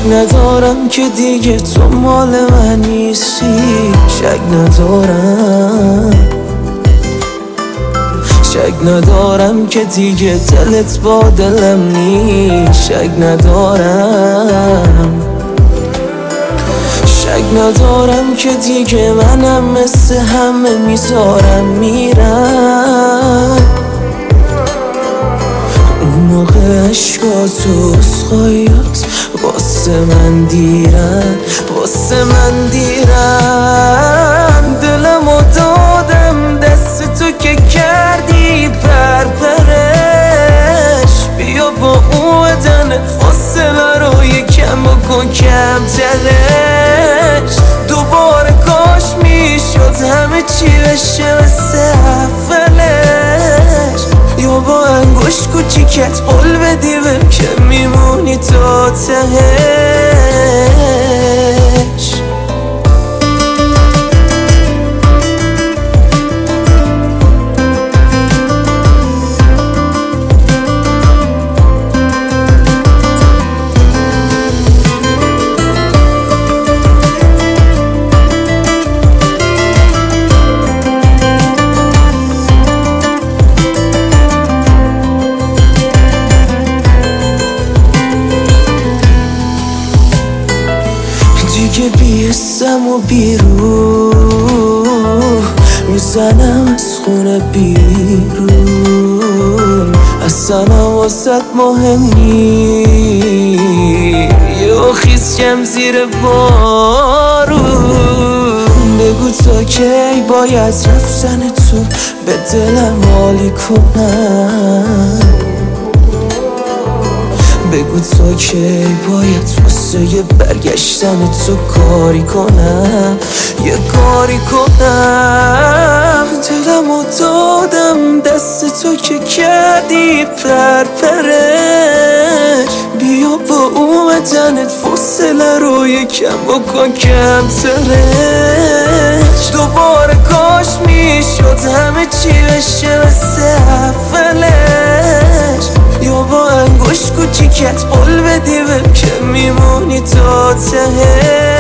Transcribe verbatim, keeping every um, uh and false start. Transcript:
ندارم که دیگه تو مال من نیستی، شک ندارم شک ندارم که دیگه دلت با دلم نیست، شک ندارم شک ندارم که دیگه منم مثل همه میذارم میرم. اون موقع عشقات و عذرخواهیات واسه من دیرن، واسه من دیرن. دلمو دادم دست تو که کردی پرپرش، بیا با اومدن فاصله رو یکم بکن کمترش. دوباره کاش میشد همه چی بشه مثل اولش، یا با انگوش کوچیکت قول بدی بهم که میمونی تا تهش. دیگه بیستم و بیرون میزنم از خونه بیرون، اصلا واسط مهم نی یه خیس کم زیر بارون. بگو تا کی باید رفتن تو به دلم حالی کنم، بگو تا کی باید واسه یه برگشتن تو کاری کنم، یه کاری کنم. دلمو دادم دست تو که کردی پرپرش، بیا با اومدنت فاصله رو یکم بکن کمترش. دوباره کاش میشد همه چی بشه مثل اولش، یا با انگوش کوچیکت قول بدی بهم که میمونی تا ته.